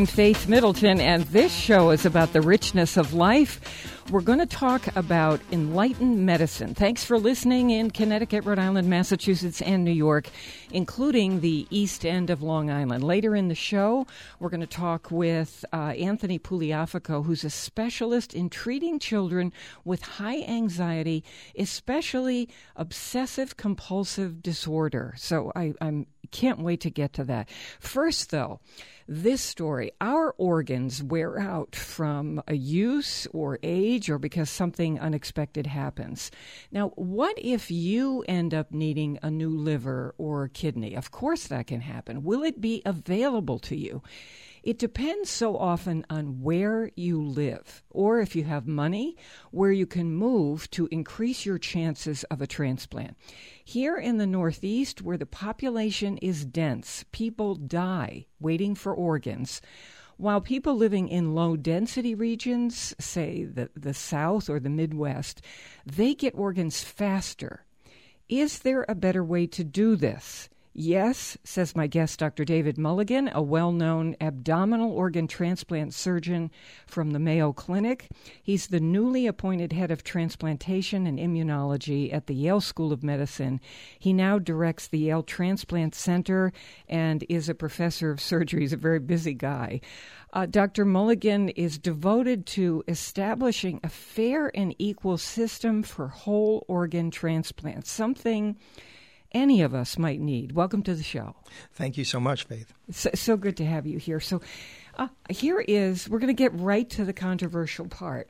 I'm Faith Middleton, and this show is about the richness of life. We're going to talk about enlightened medicine. Thanks for listening in Connecticut, Rhode Island, Massachusetts, and New York, including the East End of Long Island. Later in the show, we're going to talk with Anthony Pugliafico, who's a specialist in treating children with high anxiety, especially obsessive-compulsive disorder. So I can't wait to get to that. First, though, this story: our organs wear out from a use or age or because something unexpected happens. Now, what if you end up needing a new liver or kidney? Of course that can happen. Will it be available to you? It depends so often on where you live, or if you have money, where you can move to increase your chances of a transplant. Here in the Northeast, where the population is dense, people die waiting for organs, while people living in low-density regions, say the South or the Midwest, they get organs faster. Is there a better way to do this? Yes, says my guest, Dr. David Mulligan, a well-known abdominal organ transplant surgeon from the Mayo Clinic. He's the newly appointed head of transplantation and immunology at the Yale School of Medicine. He now directs the Yale Transplant Center and is a professor of surgery. He's a very busy guy. Dr. Mulligan is devoted to establishing a fair and equal system for whole organ transplants, something any of us might need. Welcome to the show. Thank you so much, Faith. So good to have you here. So we're going to get right to the controversial part.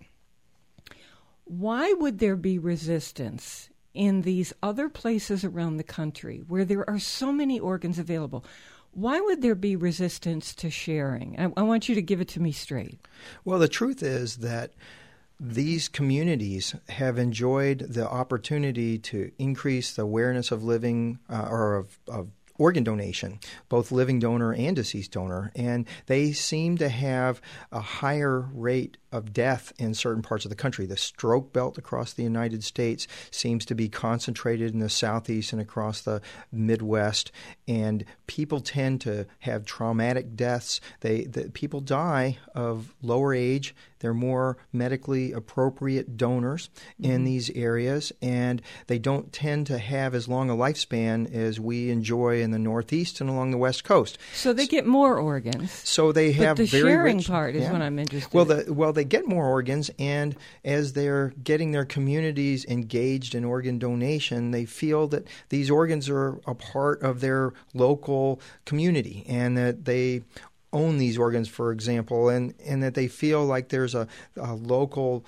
Why would there be resistance in these other places around the country where there are so many organs available? Why would there be resistance to sharing? I want you to give it to me straight. Well, the truth is that these communities have enjoyed the opportunity to increase the awareness of living of organ donation, both living donor and deceased donor, and they seem to have a higher rate of death in certain parts of the country. The stroke belt across the United States seems to be concentrated in the Southeast and across the Midwest, and people tend to have traumatic deaths. People die of lower age. They're more medically appropriate donors in these areas, and they don't tend to have as long a lifespan as we enjoy in the Northeast and along the West Coast. So they get more organs. So they have the very sharing rich, part is what I'm interested in. Well, they get more organs, and as they're getting their communities engaged in organ donation, they feel that these organs are a part of their local community and that they own these organs, for example, and that they feel like there's a local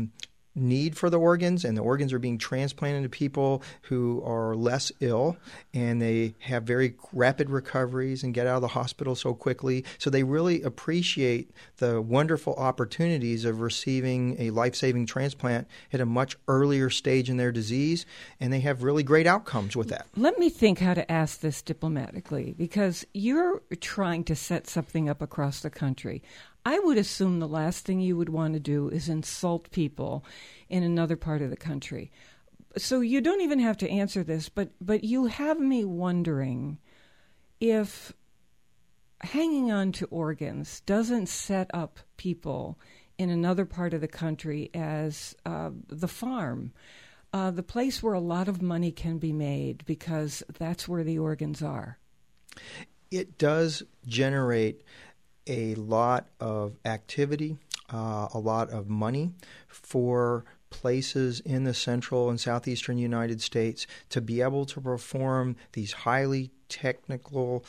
need for the organs, and the organs are being transplanted to people who are less ill, and they have very rapid recoveries and get out of the hospital so quickly. So they really appreciate the wonderful opportunities of receiving a life-saving transplant at a much earlier stage in their disease, and they have really great outcomes with that. Let me think how to ask this diplomatically, because you're trying to set something up across the country. I would assume the last thing you would want to do is insult people in another part of the country. So you don't even have to answer this, but you have me wondering if hanging on to organs doesn't set up people in another part of the country as the farm, the place where a lot of money can be made because that's where the organs are. It does generate a lot of activity, a lot of money for places in the central and southeastern United States to be able to perform these highly technical,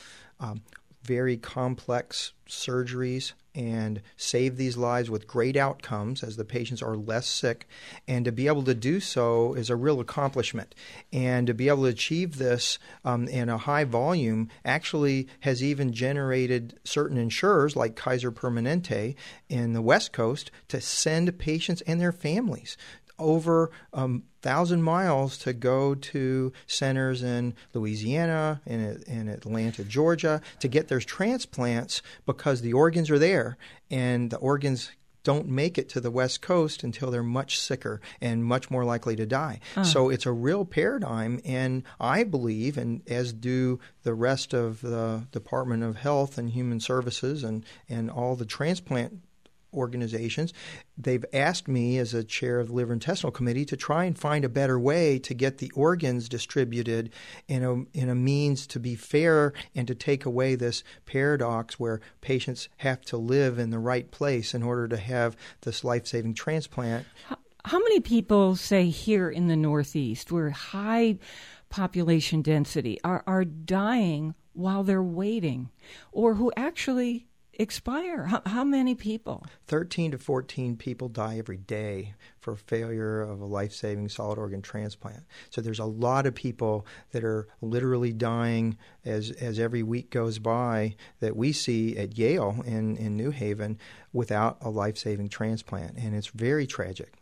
very complex surgeries and save these lives with great outcomes as the patients are less sick. And to be able to do so is a real accomplishment. And to be able to achieve this in a high volume actually has even generated certain insurers like Kaiser Permanente in the West Coast to send patients and their families over 1,000 miles to go to centers in Louisiana and in Atlanta, Georgia, to get their transplants because the organs are there, and the organs don't make it to the West Coast until they're much sicker and much more likely to die. So it's a real paradigm, and I believe, and as do the rest of the Department of Health and Human Services and all the transplant organizations, they've asked me as a chair of the Liver Intestinal Committee to try and find a better way to get the organs distributed in a means to be fair and to take away this paradox where patients have to live in the right place in order to have this life-saving transplant. How many people, say here in the Northeast, where high population density, are dying while they're waiting, or who actually expire? How many people? 13 to 14 people die every day for failure of a life-saving solid organ transplant. So there's a lot of people that are literally dying as every week goes by that we see at Yale in New Haven without a life-saving transplant, and it's very tragic.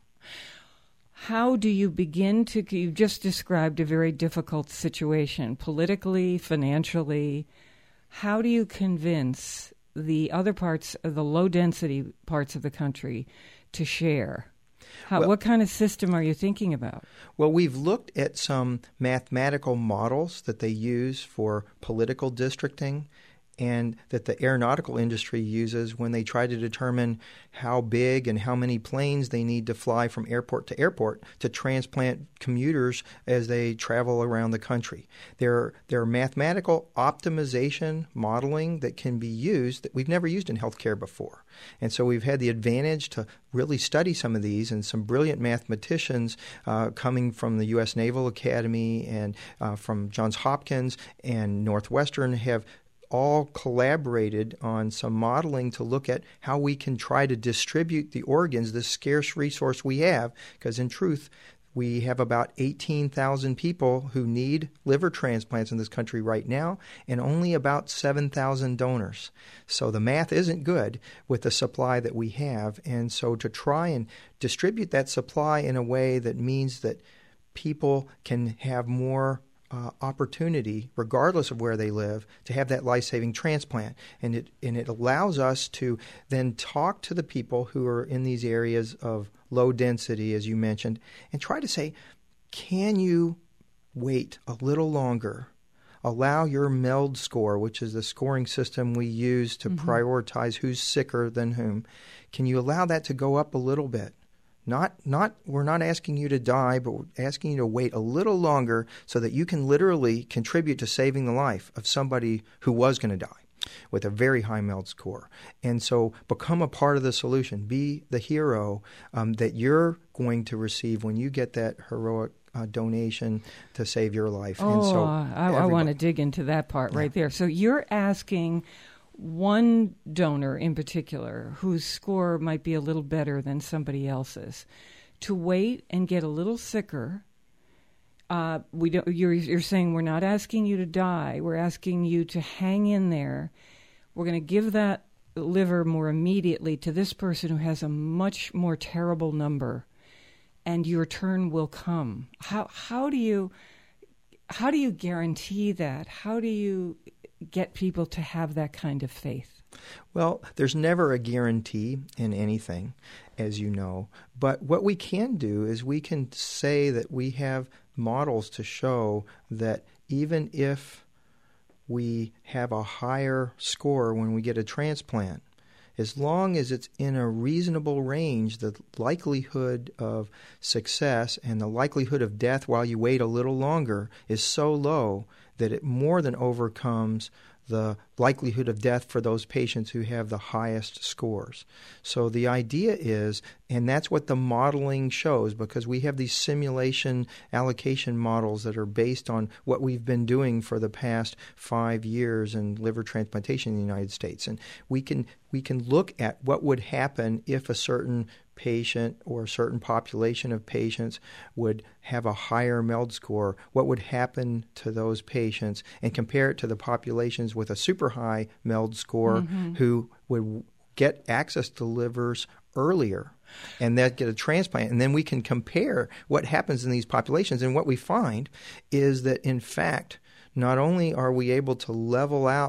How do you begin to, you just described a very difficult situation, politically, financially. How do you convince the other parts of the low-density parts of the country to share? What kind of system are you thinking about? Well, we've looked at some mathematical models that they use for political districting and that the aeronautical industry uses when they try to determine how big and how many planes they need to fly from airport to airport to transplant commuters as they travel around the country. There are mathematical optimization modeling that can be used that we've never used in healthcare before. And so we've had the advantage to really study some of these, and some brilliant mathematicians coming from the U.S. Naval Academy and from Johns Hopkins and Northwestern have all collaborated on some modeling to look at how we can try to distribute the organs, this scarce resource we have, because in truth, we have about 18,000 people who need liver transplants in this country right now, and only about 7,000 donors. So the math isn't good with the supply that we have, and so to try and distribute that supply in a way that means that people can have more opportunity, regardless of where they live, to have that life-saving transplant. And it allows us to then talk to the people who are in these areas of low density, as you mentioned, and try to say, can you wait a little longer? Allow your MELD score, which is the scoring system we use to prioritize who's sicker than whom. Can you allow that to go up a little bit? We're not asking you to die, but we're asking you to wait a little longer so that you can literally contribute to saving the life of somebody who was going to die with a very high MELD score. And so become a part of the solution. Be the hero that you're going to receive when you get that heroic donation to save your life. Oh, and so I want to dig into that part right there. So you're asking one donor in particular whose score might be a little better than somebody else's to wait and get a little sicker. You're saying we're not asking you to die. We're asking you to hang in there. We're going to give that liver more immediately to this person who has a much more terrible number, and your turn will come. How do you guarantee that? How do you get people to have that kind of faith? Well, there's never a guarantee in anything, as you know. But what we can do is we can say that we have models to show that even if we have a higher score when we get a transplant, as long as it's in a reasonable range, the likelihood of success and the likelihood of death while you wait a little longer is so low that it more than overcomes the likelihood of death for those patients who have the highest scores. So the idea is, and that's what the modeling shows, because we have these simulation allocation models that are based on what we've been doing for the past 5 years in liver transplantation in the United States. And we can look at what would happen if a certain patient or a certain population of patients would have a higher MELD score, what would happen to those patients, and compare it to the populations with a super high MELD score who would get access to livers earlier and then get a transplant. And then we can compare what happens in these populations. And what we find is that, in fact, not only are we able to level out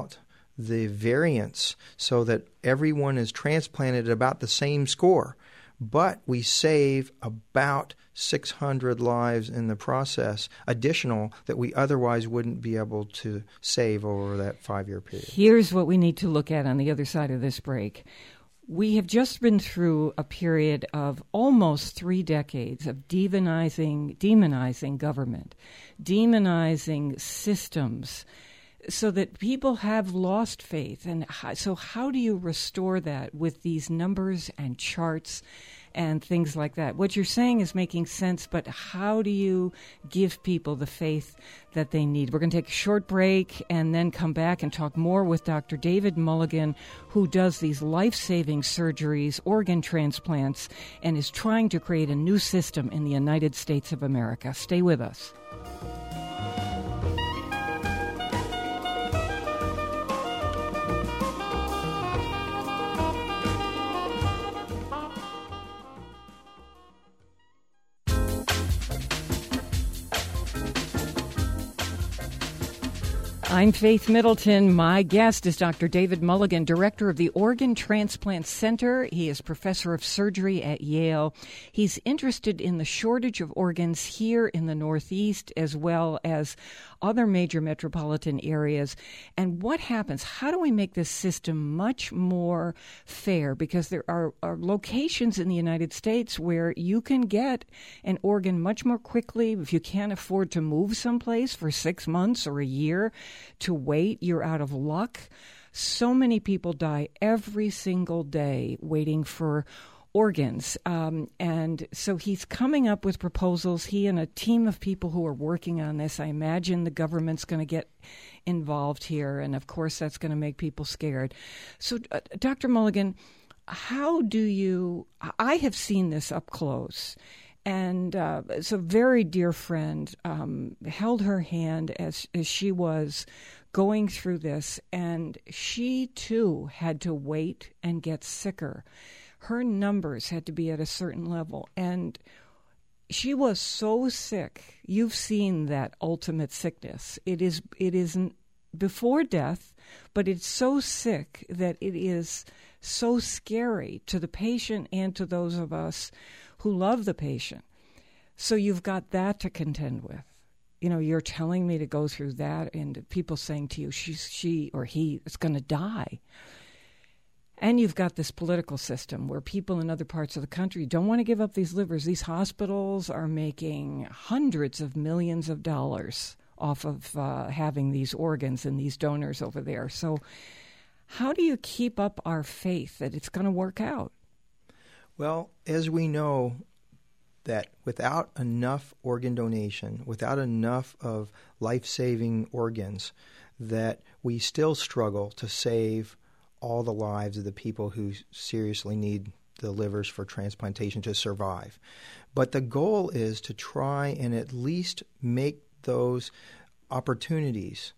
the variance so that everyone is transplanted at about the same score. But we save about 600 lives in the process, additional that we otherwise wouldn't be able to save over that 5-year period. Here's what we need to look at on the other side of this break. We have just been through a period of almost 3 decades of demonizing government, demonizing systems, so that people have lost faith. And so how do you restore that with these numbers and charts and things like that? What you're saying is making sense, but how do you give people the faith that they need? We're going to take a short break and then come back and talk more with Dr. David Mulligan, who does these life-saving surgeries, organ transplants, and is trying to create a new system in the United States of America. Stay with us. I'm Faith Middleton. My guest is Dr. David Mulligan, director of the Organ Transplant Center. He is professor of surgery at Yale. He's interested in the shortage of organs here in the Northeast as well as other major metropolitan areas. And what happens? How do we make this system much more fair? Because there are locations in the United States where you can get an organ much more quickly. If you can't afford to move someplace for 6 months or a year to wait, you're out of luck. So many people die every single day waiting for organs. And so he's coming up with proposals. He and a team of people who are working on this. I imagine the government's going to get involved here. And of course, that's going to make people scared. So, Dr. Mulligan, how do you, I have seen this up close. And so a very dear friend held her hand as she was going through this, and she too had to wait and get sicker. Her numbers had to be at a certain level, and she was so sick. You've seen that ultimate sickness. It isn't before death, but it's so sick that it is so scary to the patient and to those of us who love the patient. So you've got that to contend with. You know, you're telling me to go through that, and people saying to you, she or he is going to die. And you've got this political system where people in other parts of the country don't want to give up these livers. These hospitals are making hundreds of millions of dollars off of having these organs and these donors over there. So how do you keep up our faith that it's going to work out? Well, as we know, that without enough organ donation, without enough of life-saving organs, that we still struggle to save all the lives of the people who seriously need the livers for transplantation to survive. But the goal is to try and at least make those opportunities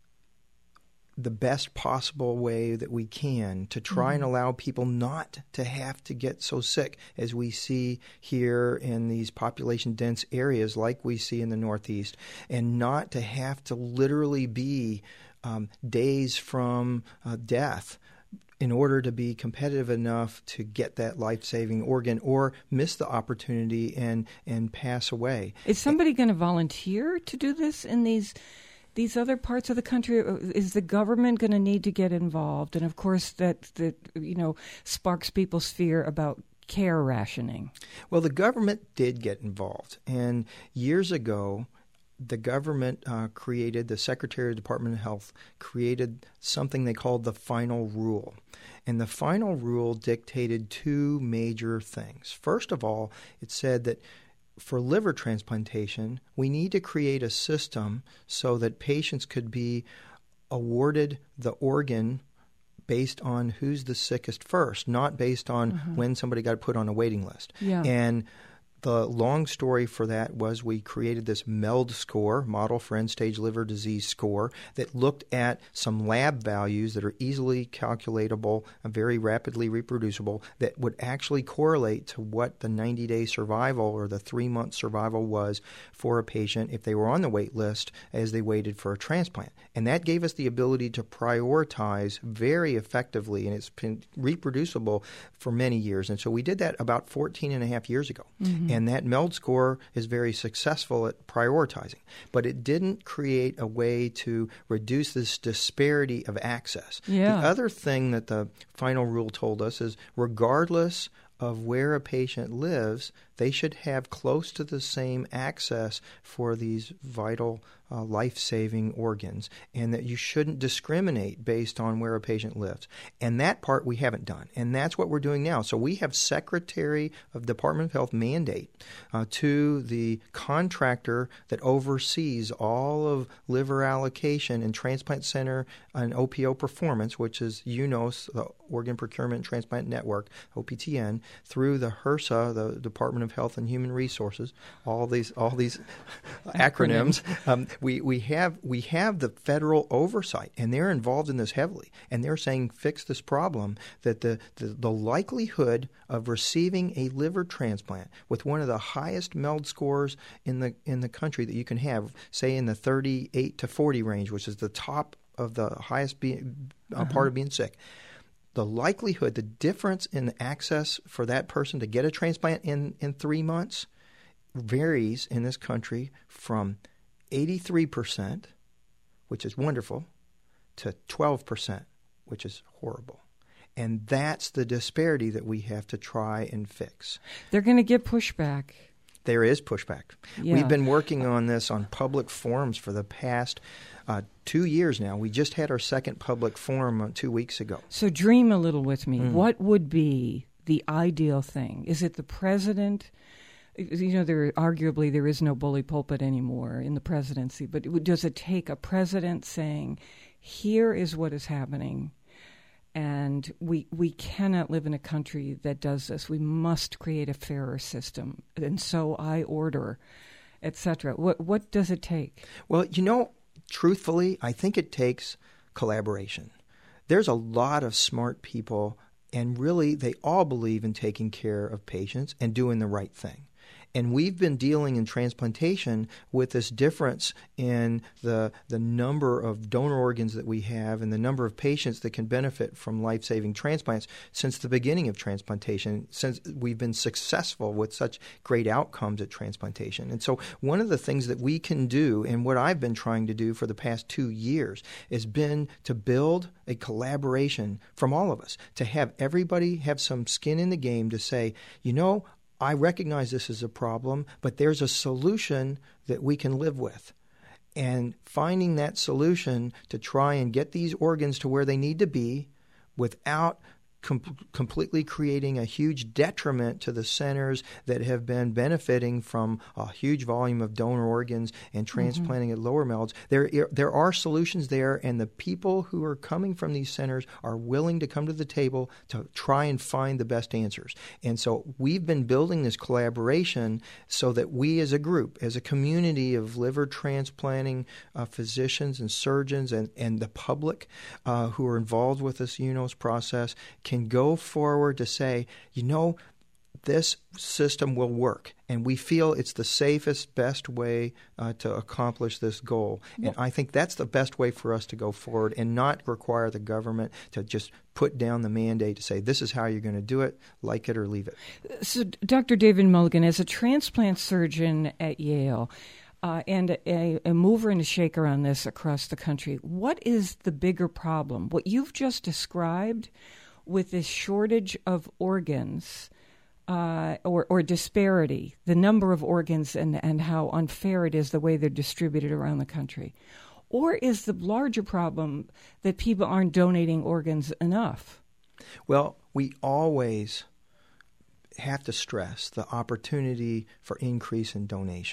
the best possible way that we can to try and allow people not to have to get so sick as we see here in these population-dense areas like we see in the Northeast, and not to have to literally be days from death in order to be competitive enough to get that life-saving organ or miss the opportunity and pass away. Is somebody going to volunteer to do this in these other parts of the country? Is the government going to need to get involved? And of course, that sparks people's fear about care rationing. Well, the government did get involved, and years ago, the government created, the Secretary of the Department of Health created something they called the Final Rule. And the Final Rule dictated 2 major things. First of all, it said that for liver transplantation, we need to create a system so that patients could be awarded the organ based on who's the sickest first, not based on when somebody got put on a waiting list. Yeah. And The long story for that was we created this MELD score, Model for End-Stage Liver Disease score, that looked at some lab values that are easily calculatable and very rapidly reproducible that would actually correlate to what the 90-day survival or the 3-month survival was for a patient if they were on the wait list as they waited for a transplant. And that gave us the ability to prioritize very effectively, and it's been reproducible for many years. And so we did that about 14 and a half years ago. Mm-hmm. And that MELD score is very successful at prioritizing. But it didn't create a way to reduce this disparity of access. Yeah. The other thing that the final rule told us is regardless of where a patient lives, they should have close to the same access for these vital life-saving organs, and that you shouldn't discriminate based on where a patient lives. And that part we haven't done, and that's what we're doing now. So we have Secretary of Department of Health mandate to the contractor that oversees all of liver allocation and transplant center and OPO performance, which is UNOS, the Organ Procurement and Transplant Network, OPTN, through the HRSA, the Department of Health and Human Resources, all these acronyms. We have the federal oversight, and they're involved in this heavily, and they're saying fix this problem, that the likelihood of receiving a liver transplant with one of the highest MELD scores in the country that you can have, say in the 38 to 40 range, which is the top of the highest part of being sick. The likelihood, the difference in access for that person to get a transplant in 3 months varies in this country from 83%, which is wonderful, to 12%, which is horrible. And that's the disparity that we have to try and fix. They're going to get pushback. There is pushback. Yeah. We've been working on this on public forums for the past 2 years now. We just had our second public forum 2 weeks ago. So dream a little with me. What would be the ideal thing? Is it the president? Arguably there is no bully pulpit anymore in the presidency, but does it take a president saying, here is what is happening, and we cannot live in a country that does this. We must create a fairer system, and so I order, etc. What does it take? Well, truthfully, I think it takes collaboration. There's a lot of smart people, and really they all believe in taking care of patients and doing the right thing. And we've been dealing in transplantation with this difference in the number of donor organs that we have and the number of patients that can benefit from life-saving transplants since the beginning of transplantation, since we've been successful with such great outcomes at transplantation. And so one of the things that we can do, and what I've been trying to do for the past 2 years, has been to build a collaboration from all of us, to have everybody have some skin in the game to say, I recognize this is a problem, but there's a solution that we can live with. And finding that solution to try and get these organs to where they need to be without completely creating a huge detriment to the centers that have been benefiting from a huge volume of donor organs and transplanting at lower MELDs. There are solutions there, and the people who are coming from these centers are willing to come to the table to try and find the best answers. And so we've been building this collaboration so that we as a group, as a community of liver transplanting physicians and surgeons and the public who are involved with this UNOS process can go forward to say, this system will work, and we feel it's the safest, best way to accomplish this goal. And I think that's the best way for us to go forward and not require the government to just put down the mandate to say, this is how you're going to do it, like it or leave it. So, Dr. David Mulligan, as a transplant surgeon at Yale, and a mover and a shaker on this across the country, what is the bigger problem? What you've just described with this shortage of organs or disparity, the number of organs and how unfair it is the way they're distributed around the country? Or is the larger problem that people aren't donating organs enough? Well, we always have to stress the opportunity for increase in donation.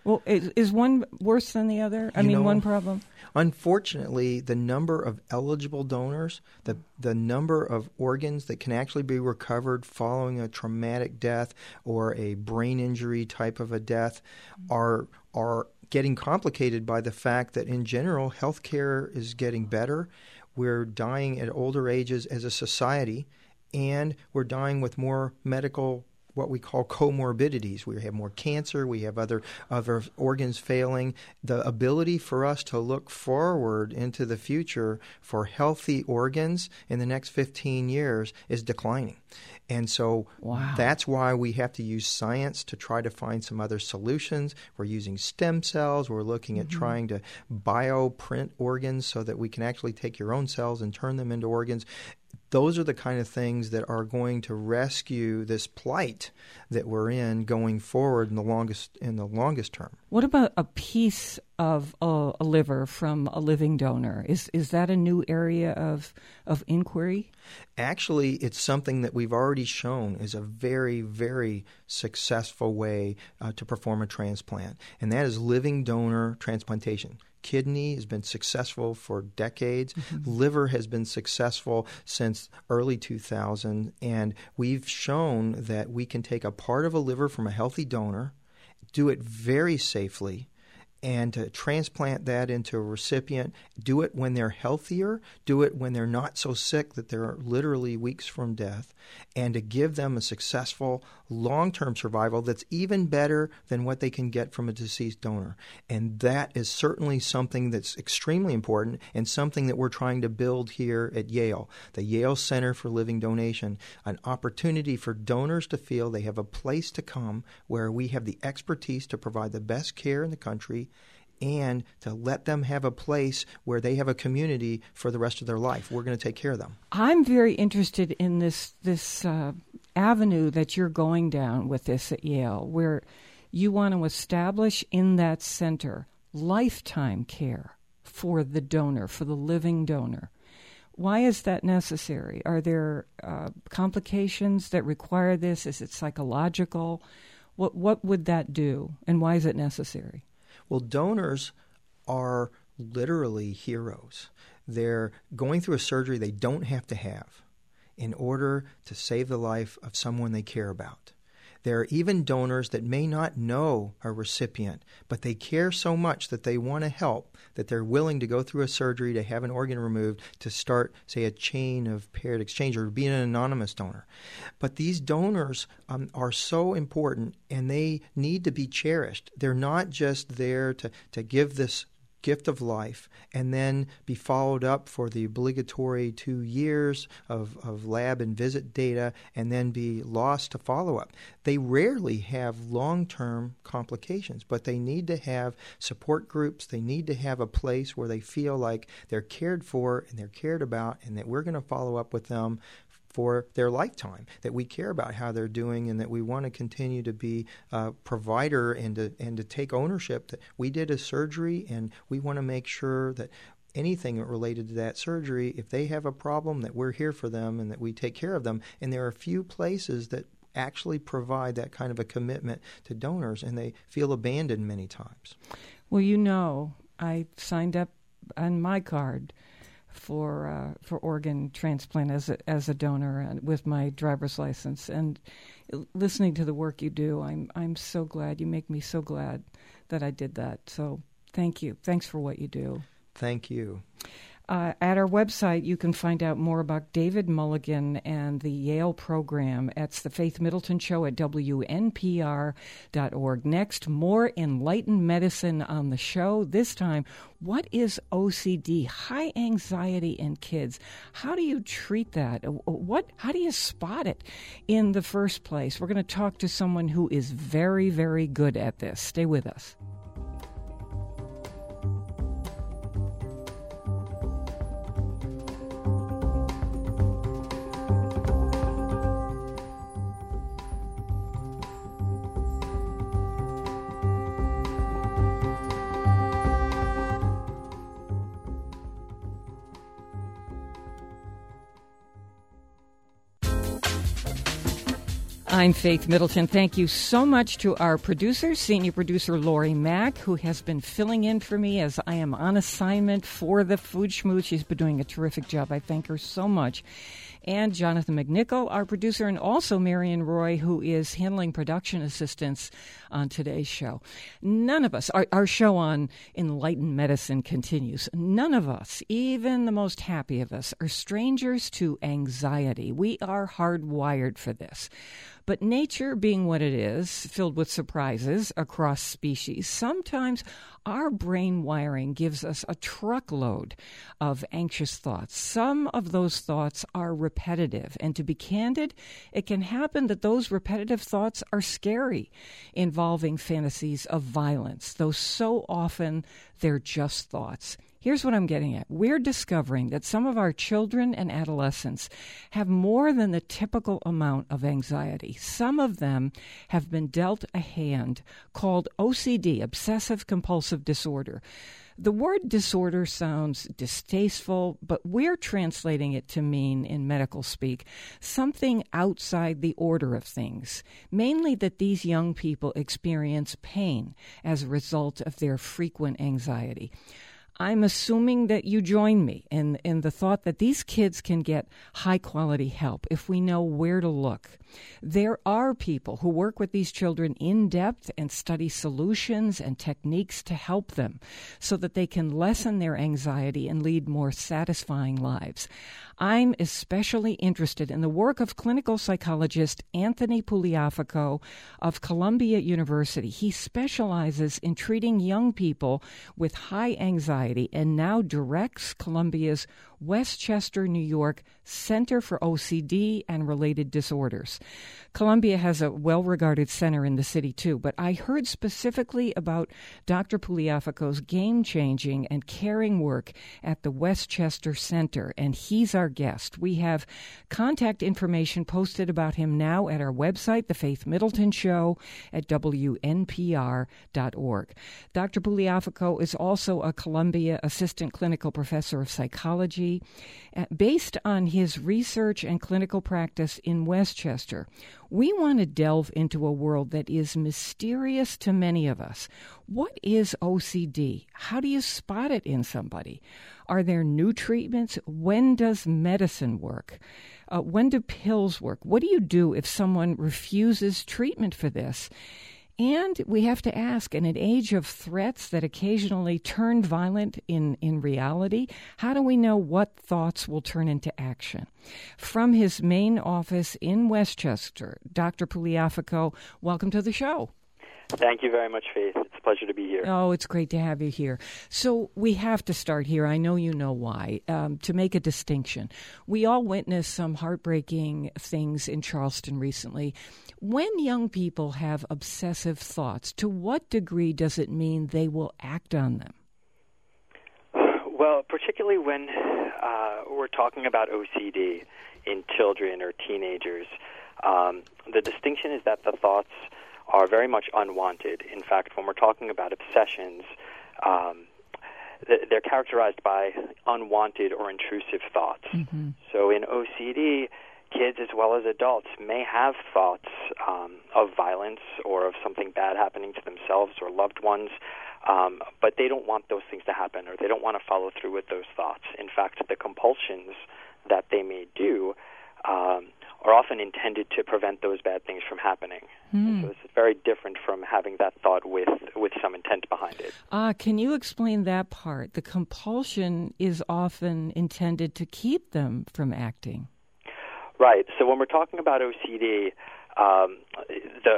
Well, is one worse than the other? One problem? Unfortunately, the number of eligible donors, the number of organs that can actually be recovered following a traumatic death or a brain injury type of a death are getting complicated by the fact that in general, healthcare is getting better. We're dying at older ages as a society, and we're dying with more medical what we call comorbidities. We have more cancer. We have other organs failing. The ability for us to look forward into the future for healthy organs in the next 15 years is declining. And so That's why we have to use science to try to find some other solutions. We're using stem cells. We're looking at trying to bioprint organs so that we can actually take your own cells and turn them into organs. Those are the kind of things that are going to rescue this plight that we're in going forward in the longest term. What about a piece of a liver from a living donor? Is that a new area of inquiry? Actually, it's something that we've already shown is a very, very successful way to perform a transplant, and that is living donor transplantation. Kidney has been successful for decades. Liver has been successful since early 2000, and we've shown that we can take a part of a liver from a healthy donor, do it very safely, and to transplant that into a recipient, do it when they're healthier, do it when they're not so sick that they're literally weeks from death, and to give them a successful long-term survival that's even better than what they can get from a deceased donor. And that is certainly something that's extremely important and something that we're trying to build here at Yale, the Yale Center for Living Donation, an opportunity for donors to feel they have a place to come where we have the expertise to provide the best care in the country and to let them have a place where they have a community for the rest of their life. We're going to take care of them. I'm very interested in this avenue that you're going down with this at Yale, where you want to establish in that center lifetime care for the donor, for the living donor. Why is that necessary? Are there complications that require this? Is it psychological? What would that do, and why is it necessary? Well, donors are literally heroes. They're going through a surgery they don't have to have in order to save the life of someone they care about. There are even donors that may not know a recipient, but they care so much that they want to help that they're willing to go through a surgery to have an organ removed to start, say, a chain of paired exchange or be an anonymous donor. But these donors are so important, and they need to be cherished. They're not just there to give this gift of life and then be followed up for the obligatory 2 years of lab and visit data and then be lost to follow-up. They rarely have long-term complications, but they need to have support groups. They need to have a place where they feel like they're cared for and they're cared about and that we're going to follow up with them for their lifetime, that we care about how they're doing and that we want to continue to be a provider and to take ownership that we did a surgery and we want to make sure that anything related to that surgery, if they have a problem, that we're here for them and that we take care of them. And there are a few places that actually provide that kind of a commitment to donors, and they feel abandoned many times. Well, I signed up on my card for organ transplant as a donor and with my driver's license, and listening to the work you do, I'm so glad. You make me so glad that I did that. So thank you. Thanks for what you do. Thank you. At our website, you can find out more about David Mulligan and the Yale program. It's the Faith Middleton Show at WNPR.org. Next, more enlightened medicine on the show. This time, what is OCD, high anxiety in kids? How do you treat that? How do you spot it in the first place? We're going to talk to someone who is very, very good at this. Stay with us. I'm Faith Middleton. Thank you so much to our producer, senior producer Lori Mack, who has been filling in for me as I am on assignment for the Food Schmooze. She's been doing a terrific job. I thank her so much. And Jonathan McNichol, our producer, and also Marion Roy, who is handling production assistance on today's show. None of us, our show on Enlightened Medicine continues. None of us, even the most happy of us, are strangers to anxiety. We are hardwired for this. But nature being what it is, filled with surprises across species, sometimes our brain wiring gives us a truckload of anxious thoughts. Some of those thoughts are repetitive. And to be candid, it can happen that those repetitive thoughts are scary, involving fantasies of violence, though so often they're just thoughts. Here's what I'm getting at. We're discovering that some of our children and adolescents have more than the typical amount of anxiety. Some of them have been dealt a hand called OCD, Obsessive Compulsive Disorder. The word disorder sounds distasteful, but we're translating it to mean, in medical speak, something outside the order of things, mainly that these young people experience pain as a result of their frequent anxiety. I'm assuming that you join me in the thought that these kids can get high-quality help if we know where to look. There are people who work with these children in depth and study solutions and techniques to help them so that they can lessen their anxiety and lead more satisfying lives. I'm especially interested in the work of clinical psychologist Anthony Pugliafico of Columbia University. He specializes in treating young people with high anxiety and now directs Columbia's Westchester, New York Center for OCD and Related Disorders. Columbia has a well-regarded center in the city, too, but I heard specifically about Dr. Pugliafico's game-changing and caring work at the Westchester Center, and he's our guest. We have contact information posted about him now at our website, The Faith Middleton Show, at WNPR.org. Dr. Pugliafico is also a Columbia Assistant Clinical Professor of Psychology. Based on his research and clinical practice in Westchester, we want to delve into a world that is mysterious to many of us. What is OCD? How do you spot it in somebody? Are there new treatments? When does medicine work? When do pills work? What do you do if someone refuses treatment for this? And we have to ask, in an age of threats that occasionally turn violent in reality, how do we know what thoughts will turn into action? From his main office in Westchester, Dr. Pugliafico, welcome to the show. Thank you very much, Faith. It's a pleasure to be here. Oh, it's great to have you here. So we have to start here. I know you know why. To make a distinction, we all witnessed some heartbreaking things in Charleston recently. When young people have obsessive thoughts, to what degree does it mean they will act on them? Well, particularly when we're talking about OCD in children or teenagers, the distinction is that the thoughts are very much unwanted. In fact, when we're talking about obsessions, they're characterized by unwanted or intrusive thoughts. Mm-hmm. So in OCD, kids as well as adults may have thoughts of violence or of something bad happening to themselves or loved ones, but they don't want those things to happen, or they don't want to follow through with those thoughts. In fact, the compulsions that they may do are often intended to prevent those bad things from happening. So this is very different from having that thought with some intent behind it. Can you explain that part? The compulsion is often intended to keep them from acting. Right. So when we're talking about OCD, the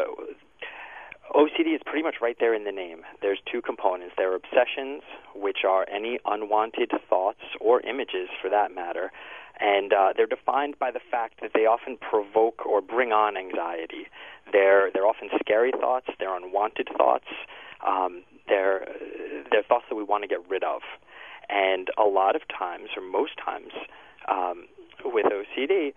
OCD is pretty much right there in the name. There's two components. There are obsessions, which are any unwanted thoughts or images for that matter, and they're defined by the fact that they often provoke or bring on anxiety. They're often scary thoughts. They're unwanted thoughts. They're thoughts that we want to get rid of. And a lot of times, or most times, with OCD,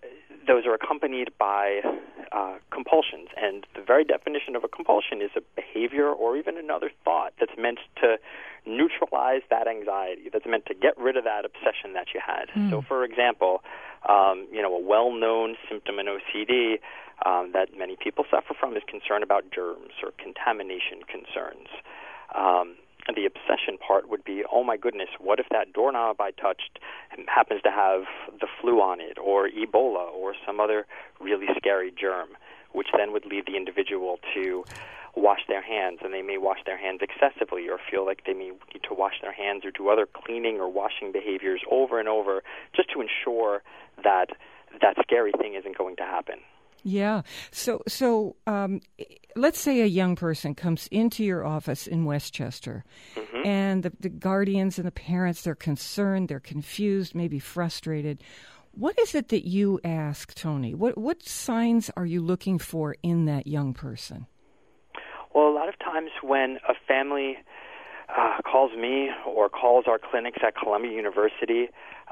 those are accompanied by compulsions. And the very definition of a compulsion is a behavior behavior or even another thought that's meant to neutralize that anxiety, that's meant to get rid of that obsession that you had. So, for example, a well-known symptom in OCD that many people suffer from is concern about germs or contamination concerns. The obsession part would be, oh my goodness, what if that doorknob I touched happens to have the flu on it, or Ebola, or some other really scary germ, which then would lead the individual to wash their hands, and they may wash their hands excessively or feel like they may need to wash their hands or do other cleaning or washing behaviors over and over just to ensure that that scary thing isn't going to happen. Yeah. So let's say a young person comes into your office in Westchester, and the guardians and the parents, they're concerned, they're confused, maybe frustrated. What is it that you ask, Tony? What signs are you looking for in that young person? Well, a lot of times when a family calls me or calls our clinics at Columbia University,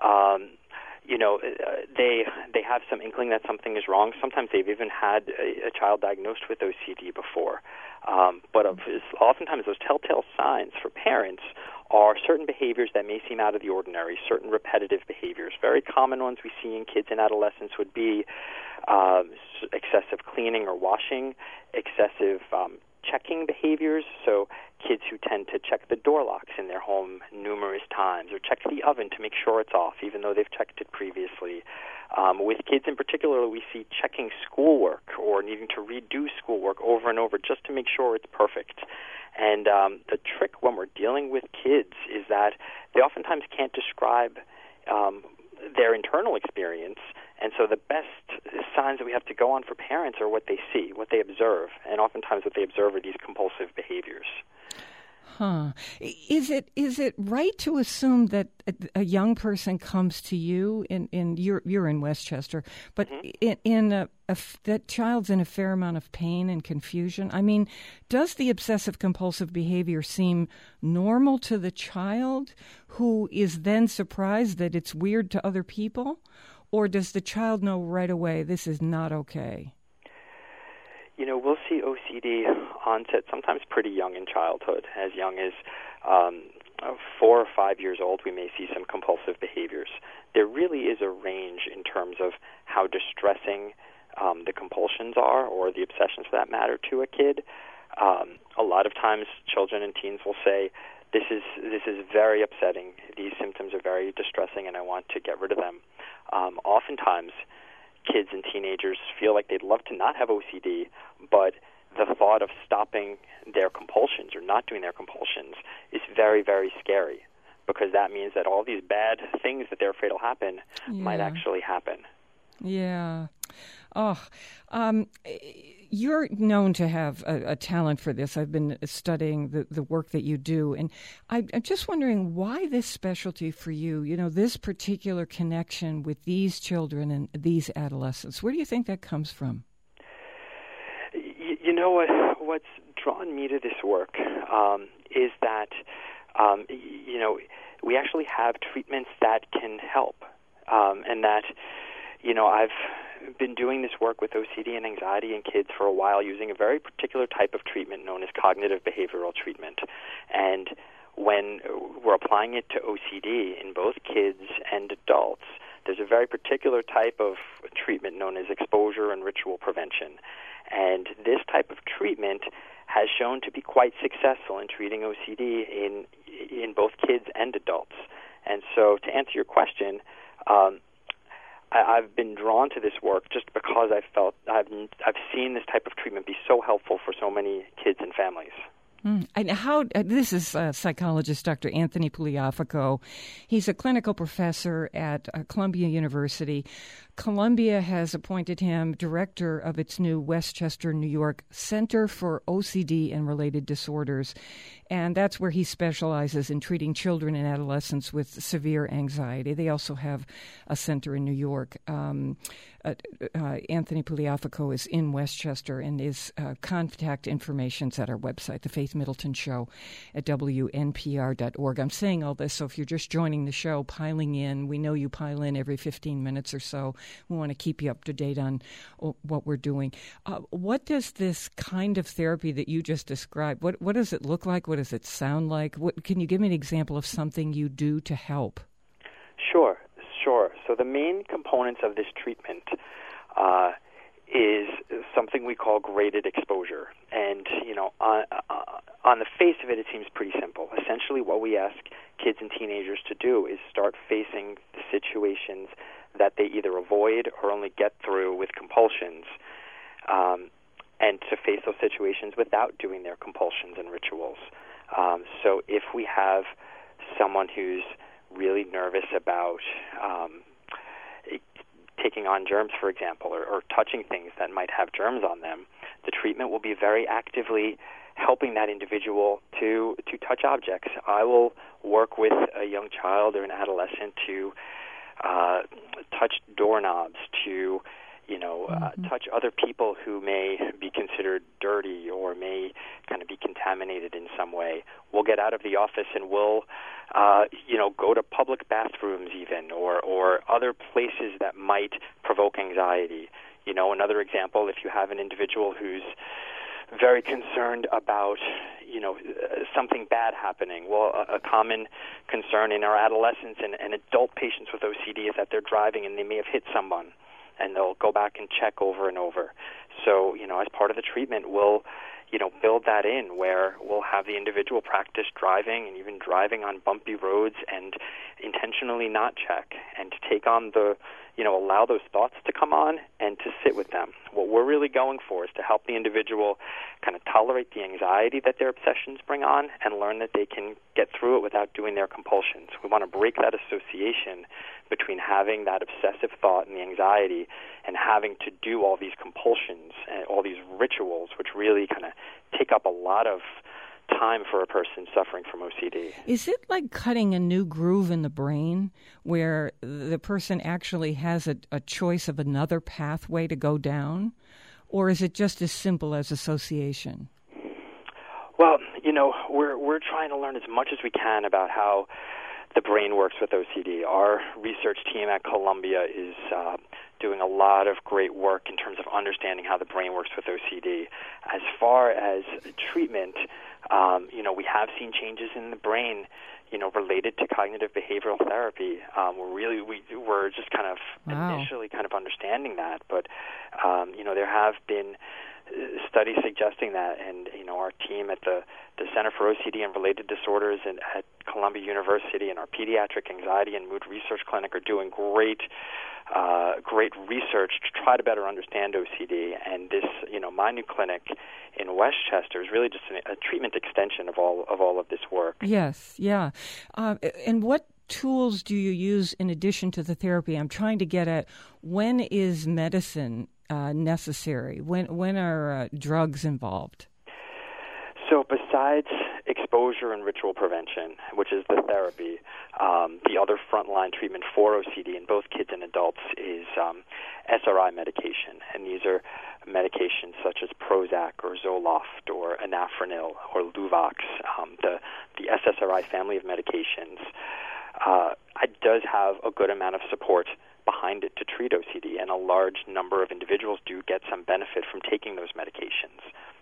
they have some inkling that something is wrong. Sometimes they've even had a child diagnosed with OCD before. But oftentimes those telltale signs for parents are certain behaviors that may seem out of the ordinary, certain repetitive behaviors. Very common ones we see in kids and adolescents would be excessive cleaning or washing, excessive checking behaviors, so kids who tend to check the door locks in their home numerous times or check the oven to make sure it's off even though they've checked it previously. With kids in particular, we see checking schoolwork or needing to redo schoolwork over and over just to make sure it's perfect. And the trick when we're dealing with kids is that they oftentimes can't describe their internal experience, and so the best signs that we have to go on for parents are what they see, what they observe, and oftentimes what they observe are these compulsive behaviors. Is it right to assume that a young person comes to you you're in Westchester, but that child's in a fair amount of pain and confusion? I mean, does the obsessive compulsive behavior seem normal to the child who is then surprised that it's weird to other people? Or does the child know right away this is not okay? We'll see OCD onset sometimes pretty young in childhood. As young as 4 or 5 years old, we may see some compulsive behaviors. There really is a range in terms of how distressing the compulsions are, or the obsessions for that matter, to a kid. A lot of times children and teens will say, this is very upsetting. These symptoms are very distressing, and I want to get rid of them. Oftentimes, kids and teenagers feel like they'd love to not have OCD, but the thought of stopping their compulsions or not doing their compulsions is very, very scary, because that means that all these bad things that they're afraid will happen might actually happen. Yeah. You're known to have a talent for this. I've been studying the work that you do, and I'm just wondering why this specialty for you, this particular connection with these children and these adolescents. Where do you think that comes from? What's drawn me to this work is that, we actually have treatments that can help, and that, I've been doing this work with OCD and anxiety in kids for a while using a very particular type of treatment known as cognitive behavioral treatment. And when we're applying it to OCD in both kids and adults, there's a very particular type of treatment known as exposure and ritual prevention. And this type of treatment has shown to be quite successful in treating OCD in both kids and adults. And so to answer your question, I've been drawn to this work just because I felt I've seen this type of treatment be so helpful for so many kids and families. And this is psychologist Dr. Anthony Pugliafico. He's a clinical professor at Columbia University. Columbia has appointed him director of its new Westchester, New York Center for OCD and Related Disorders. And that's where he specializes in treating children and adolescents with severe anxiety. They also have a center in New York. Anthony Pugliafico is in Westchester, and his contact information's at our website, The Faith Middleton Show at WNPR.org. I'm saying all this, so if you're just joining the show, piling in, we know you pile in every 15 minutes or so. We want to keep you up to date on what we're doing. What does this kind of therapy that you just described, what does it look like? What does it sound like? Can you give me an example of something you do to help? Sure. So the main components of this treatment is something we call graded exposure. And, on the face of it, it seems pretty simple. Essentially, what we ask kids and teenagers to do is start facing the situations that they either avoid or only get through with compulsions, and to face those situations without doing their compulsions and rituals. So if we have someone who's really nervous about taking on germs, for example, or touching things that might have germs on them, the treatment will be very actively helping that individual to touch objects. I will work with a young child or an adolescent to touch doorknobs, to touch other people who may be considered dirty or may kind of be contaminated in some way. We'll get out of the office and we'll, go to public bathrooms even, or other places that might provoke anxiety. Another example, if you have an individual who's very concerned about, something bad happening. Well, a common concern in our adolescents and adult patients with OCD is that they're driving and they may have hit someone, and they'll go back and check over and over. So, as part of the treatment, we'll, build that in where we'll have the individual practice driving and even driving on bumpy roads and intentionally not check, and to take on allow those thoughts to come on and to sit with them. What we're really going for is to help the individual kind of tolerate the anxiety that their obsessions bring on and learn that they can get through it without doing their compulsions. We want to break that association between having that obsessive thought and the anxiety and having to do all these compulsions and all these rituals, which really kind of take up a lot of time for a person suffering from OCD. Is it like cutting a new groove in the brain where the person actually has a choice of another pathway to go down? Or is it just as simple as association? Well, we're trying to learn as much as we can about how the brain works with OCD. Our research team at Columbia is doing a lot of great work in terms of understanding how the brain works with OCD. As far as treatment, we have seen changes in the brain, related to cognitive behavioral therapy. We're just kind of initially kind of understanding that, but there have been studies suggesting that, and our team at the Center for OCD and Related Disorders at Columbia University and our Pediatric Anxiety and Mood Research Clinic are doing great research to try to better understand OCD. And this, my new clinic in Westchester is really just a treatment extension of all of this work. Yes, yeah. And what tools do you use in addition to the therapy? I'm trying to get at, when is medicine necessary? When are drugs involved? So besides exposure and ritual prevention, which is the therapy, the other frontline treatment for OCD in both kids and adults is SRI medication. And these are medications such as Prozac or Zoloft or Anafranil or Luvox, the SSRI family of medications. It does have a good amount of support behind it to treat OCD, and a large number of individuals do get some benefit from taking those medications.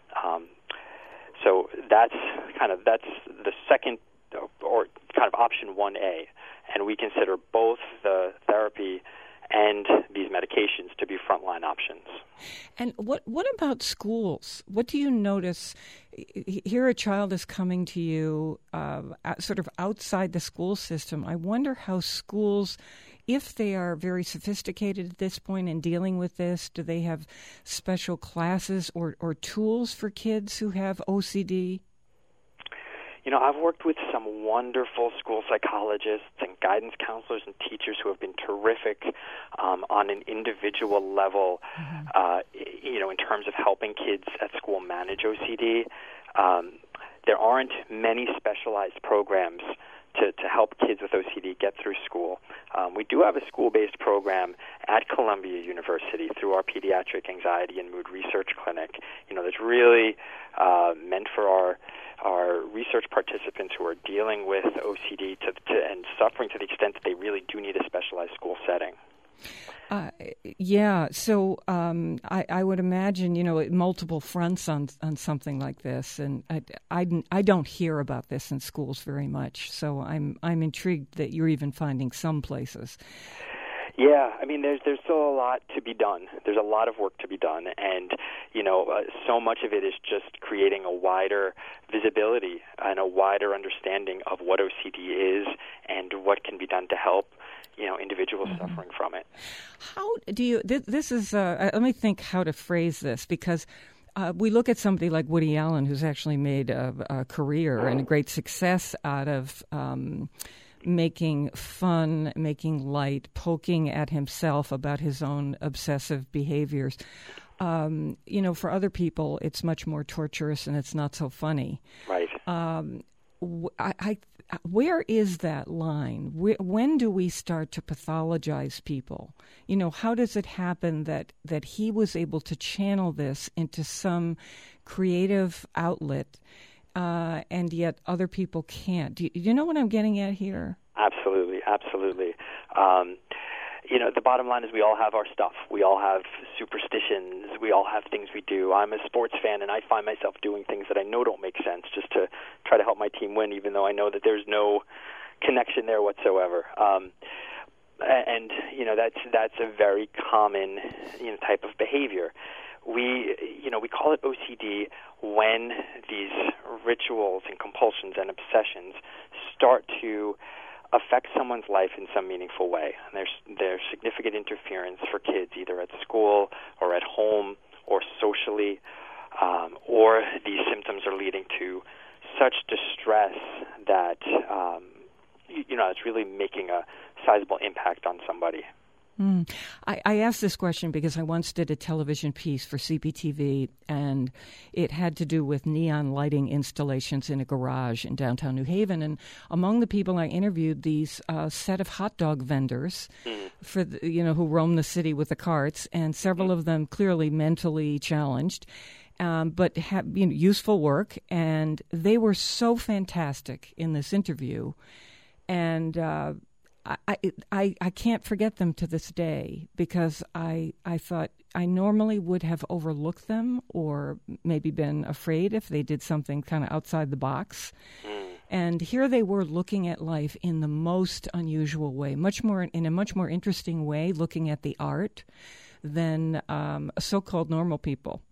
So that's the second, or kind of option 1A, and we consider both the therapy and these medications to be frontline options. And what about schools? What do you notice? Here a child is coming to you sort of outside the school system. I wonder how schools, if they are very sophisticated at this point in dealing with this, do they have special classes or tools for kids who have OCD? I've worked with some wonderful school psychologists and guidance counselors and teachers who have been terrific on an individual level, in terms of helping kids at school manage OCD. There aren't many specialized programs to help kids with OCD get through school. We do have a school-based program at Columbia University through our Pediatric Anxiety and Mood Research Clinic, that's really meant for our research participants who are dealing with OCD and suffering to the extent that they really do need a specialized school setting. Yeah, so I would imagine, multiple fronts on something like this, and I don't hear about this in schools very much. So I'm intrigued that you're even finding some places. Yeah, I mean, there's still a lot to be done. There's a lot of work to be done, and so much of it is just creating a wider visibility and a wider understanding of what OCD is and what can be done to help individuals suffering from it. How do you? This is. Let me think how to phrase this, because we look at somebody like Woody Allen, who's actually made a career and a great success out of making fun, making light, poking at himself about his own obsessive behaviors. For other people, it's much more torturous and it's not so funny. Right. Where is that line? When do we start to pathologize people? How does it happen that he was able to channel this into some creative outlet, and yet other people can't? Do you know what I'm getting at here? Absolutely. The bottom line is we all have our stuff. We all have superstitions. We all have things we do. I'm a sports fan, and I find myself doing things that I know don't make sense just to try to help my team win, even though I know that there's no connection there whatsoever. That's a very common type of behavior. We call it OCD when these rituals and compulsions and obsessions start to affect someone's life in some meaningful way. And there's significant interference for kids, either at school or at home or socially, or these symptoms are leading to such distress that it's really making a sizable impact on somebody. I asked this question because I once did a television piece for CPTV, and it had to do with neon lighting installations in a garage in downtown New Haven. And among the people I interviewed, these set of hot dog vendors who roam the city with the carts, and several of them clearly mentally challenged, but have useful work. And they were so fantastic in this interview, and I can't forget them to this day, because I thought I normally would have overlooked them or maybe been afraid if they did something kind of outside the box. And here they were looking at life in the most unusual way, in a much more interesting way, looking at the art than so-called normal people.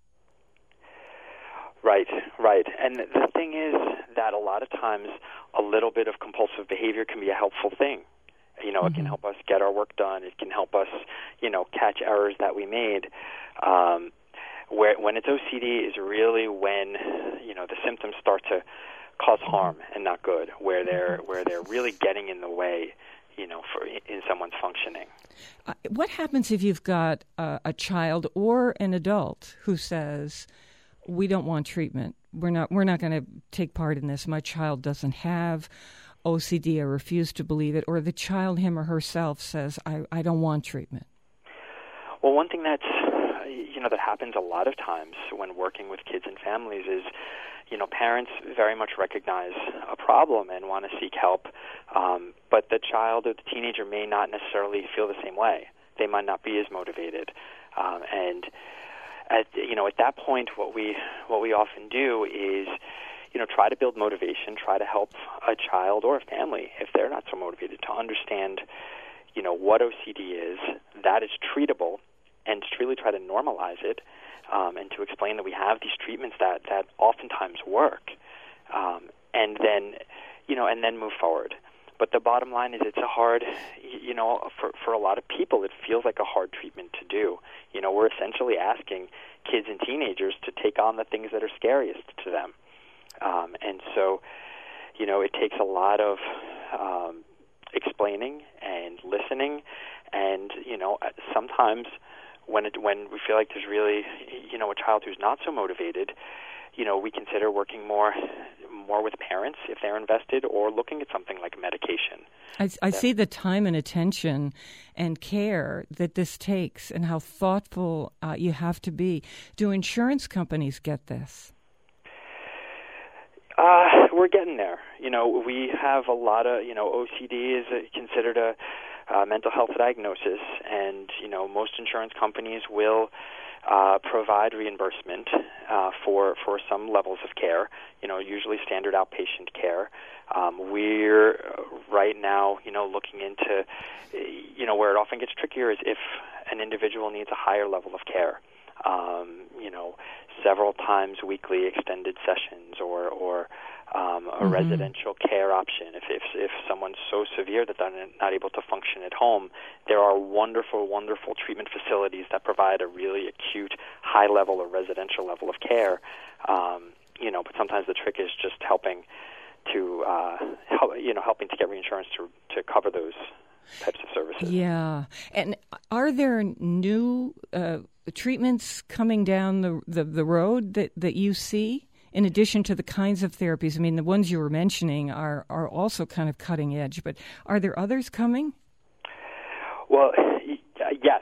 Right. And the thing is that a lot of times a little bit of compulsive behavior can be a helpful thing. It can help us get our work done. It can help us, catch errors that we made. When it's OCD is really when, the symptoms start to cause harm and not good, where they're really getting in the way, in someone's functioning. What happens if you've got a child or an adult who says, "We don't want treatment. We're not going to take part in this. My child doesn't have OCD, I refuse to believe it," or the child, him or herself, says, I don't want treatment? Well, one thing that happens a lot of times when working with kids and families is, parents very much recognize a problem and want to seek help, but the child or the teenager may not necessarily feel the same way. They might not be as motivated, and at that point, what we often do is try to build motivation, try to help a child or a family, if they're not so motivated, to understand, what OCD is, that it's treatable, and to really try to normalize it, and to explain that we have these treatments that oftentimes work, and then move forward. But the bottom line is it's a hard, for a lot of people, it feels like a hard treatment to do. We're essentially asking kids and teenagers to take on the things that are scariest to them. And so, it takes a lot of explaining and listening, and sometimes when we feel like there's really a child who's not so motivated, we consider working more with parents if they're invested, or looking at something like medication. I see the time and attention and care that this takes, and how thoughtful you have to be. Do insurance companies get this? We're getting there. We have a lot of, OCD is considered a mental health diagnosis, and most insurance companies will provide reimbursement for some levels of care. Usually standard outpatient care. We're right now, looking into, where it often gets trickier is if an individual needs a higher level of care. Several times weekly extended sessions or a residential care option. If someone's so severe that they're not able to function at home, there are wonderful, wonderful treatment facilities that provide a really acute, high level or residential level of care. But sometimes the trick is just helping to get reinsurance to cover those types of services. Yeah. And are there new treatments coming down the road that you see, in addition to the kinds of therapies? I mean, the ones you were mentioning are also kind of cutting edge, but are there others coming? Well, yes.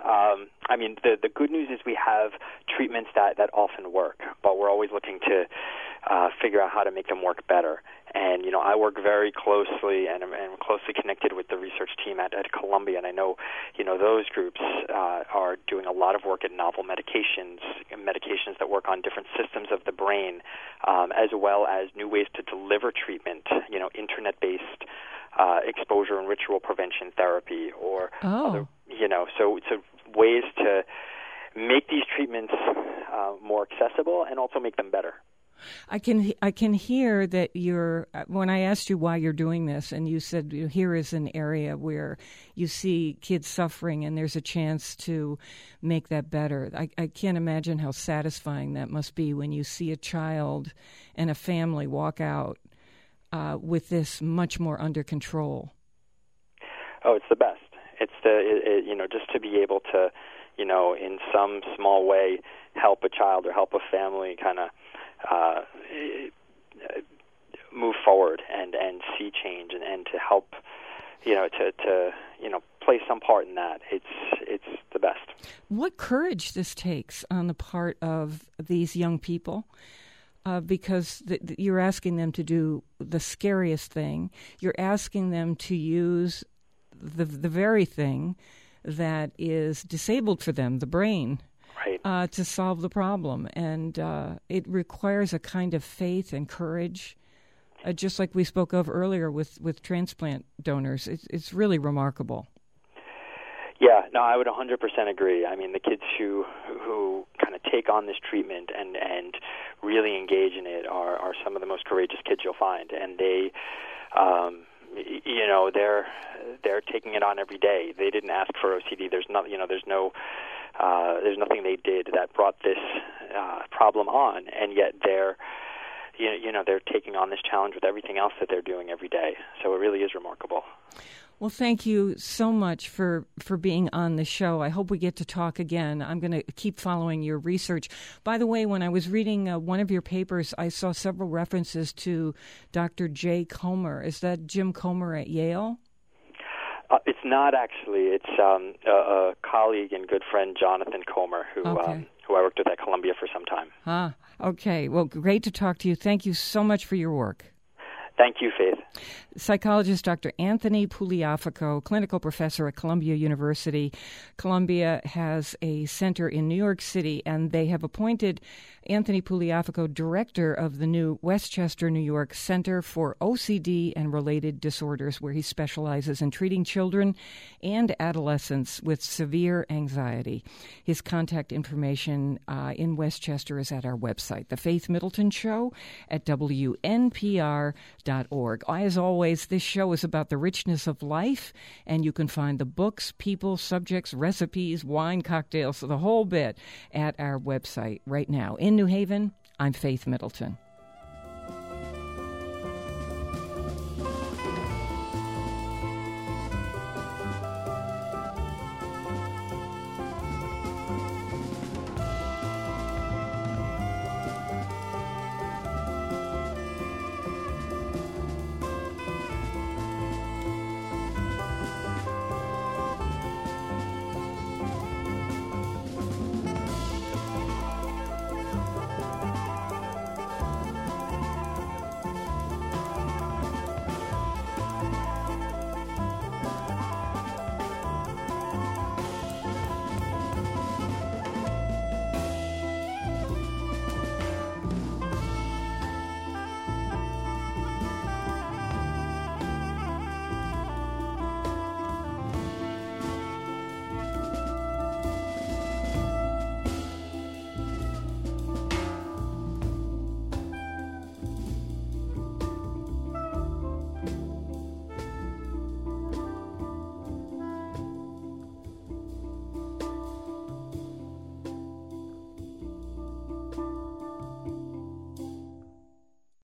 The good news is we have treatments that often work, but we're always looking to figure out how to make them work better. And, I work very closely and am closely connected with the research team at Columbia, and I know, those groups are doing a lot of work at novel medications that work on different systems of the brain, as well as new ways to deliver treatment, internet-based exposure and ritual prevention therapy or other, so ways to make these treatments more accessible and also make them better. I can hear that when I asked you why you're doing this, and you said here is an area where you see kids suffering and there's a chance to make that better. I can't imagine how satisfying that must be when you see a child and a family walk out with this much more under control. Oh, it's the best. It's just to be able to, in some small way help a child or help a family kind of move forward and see change and to help, to play some part in that. It's the best. What courage this takes on the part of these young people. Because you're asking them to do the scariest thing. You're asking them to use the very thing that is disabled for them, the brain, right, to solve the problem. And it requires a kind of faith and courage, just like we spoke of earlier with transplant donors. It's really remarkable. Yeah, no, I would 100% agree. I mean, the kids who kind of take on this treatment and really engage in it are some of the most courageous kids you'll find, and they, they're taking it on every day. They didn't ask for OCD. There's nothing they did that brought this problem on, and yet they're taking on this challenge with everything else that they're doing every day. So it really is remarkable. Well, thank you so much for being on the show. I hope we get to talk again. I'm going to keep following your research. By the way, when I was reading one of your papers, I saw several references to Dr. Jay Comer. Is that Jim Comer at Yale? It's not actually. It's a colleague and good friend, Jonathan Comer, who I worked with at Columbia for some time. Okay. Well, great to talk to you. Thank you so much for your work. Thank you, Faith. Psychologist Dr. Anthony Pugliafico, clinical professor at Columbia University. Columbia has a center in New York City, and they have appointed Anthony Pugliafico director of the new Westchester, New York Center for OCD and Related Disorders, where he specializes in treating children and adolescents with severe anxiety. His contact information in Westchester is at our website, The Faith Middleton Show at WNPR.org. As always, this show is about the richness of life, and you can find the books, people, subjects, recipes, wine, cocktails, the whole bit at our website right now. In New Haven, I'm Faith Middleton.